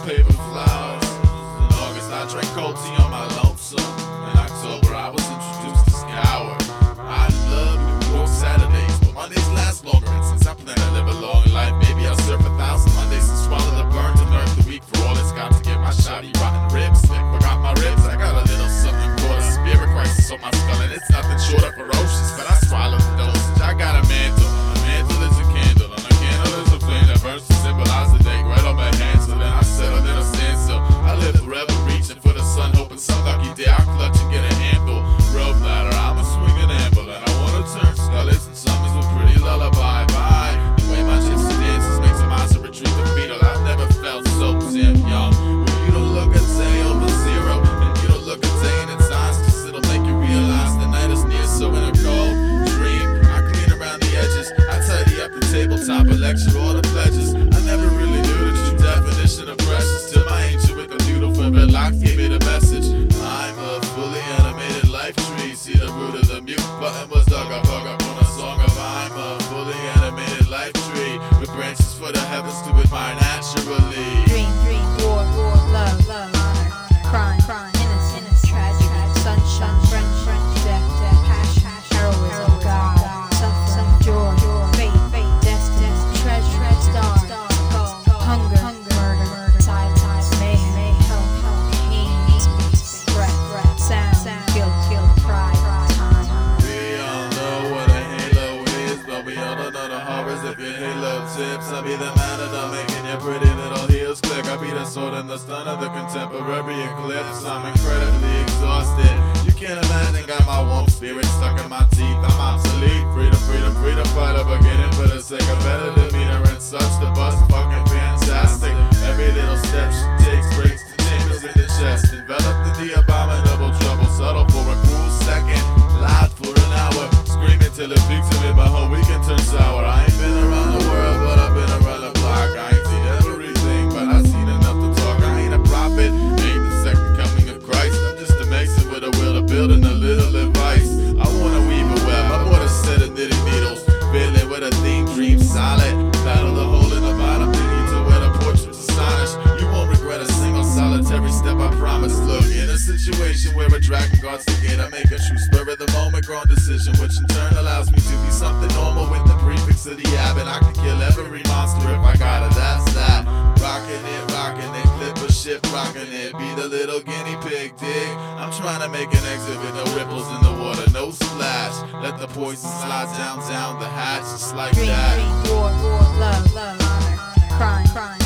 paper flowers. In August I drank cold tea on my lonesome. In October I was introduced to Scour. I love New York Saturdays, but Mondays last longer. And since I plan to live a long life, maybe I'll surf 1,000 Mondays and swallow the burn to nerf the week for all it's got to get my shoddy rotten ribs sick. Forgot my ribs, I got a little something called a spirit crisis on my skull, and it's nothing short of ferocious, but I swallow the dosage. I got a mantle is a candle, and a candle is a flame that burns to symbolize the day right on my hands. So then I settle in a standstill. I live forever reaching for the sun, hoping some lucky day I'll clutch and get a handle. Rope ladder, I'm a swinging amble, and I wanna turn skullies and summers with pretty lullaby. Bye. The way my gypsy dances makes a monster retreat the beetle. I've never felt so damn young. When you don't look a day over zero, and you don't look a day in its eyes, 'cause it'll make you realize the night is near. So in a cold dream, I clean around the edges, I tidy up the tabletop, I lecture all the pledges. I never really knew the true definition of precious till my angel with the beautiful red locks gave me the message. I'm a fully animated life tree. See the root of the mute button was dug up on a song of I'm a fully animated life tree with branches for the heavens to admire naturally. Dream, war, love, honor, crime, innocence, tragedy, sunshine, death, passion, heroism, God, suffering, joy, fate, destiny, treasure, star, hunger, murder, tide, mayhem, health, pain, breath, sound, guilt, pride, time. We all know what a halo is, but we all don't know the horrors of your halo tips. I'll be the man of the making your pretty little heels click. I'll be the sword and the stun of the contemporary eclipse. I'm incredibly exhausted. You can't imagine, got my warm spirit stuck in my teeth. I'm obsolete. Freedom, fight up beginning for the sake of better demeanor and such. The bus fucking fantastic. Every little step she takes breaks the chambers in the chest. Enveloped in the abominable trouble, subtle for a cool second, loud for an hour, screaming till it peaks and made my whole weekend turn sour. I ain't been around the world, but I've been around the block. I ain't seen everything, but I've seen enough to talk. I ain't a prophet, ain't the second coming of Christ. I'm just a mason with a will to build and a little advice. I wanna weave a web, I bought a set of knitting needles, filling with a theme, dream solid. Battle the hole in the bottom, thinking to where the portraits astonish. You won't regret a single solitary step, I promise. Look, in a situation where a dragon guards the gate, I make a true spur of the moment grown decision, which in turn allows me to be something normal with the prefix of the habit. I can kill every monster if I got it, that's that. Rockin' it, clip a ship, rockin' it. Be the little guinea pig, dig. I'm trying to make an exit with no ripples in the water, no splash. Let the poison slide down the hatch, just like Dream, that. war, love, honor, crime,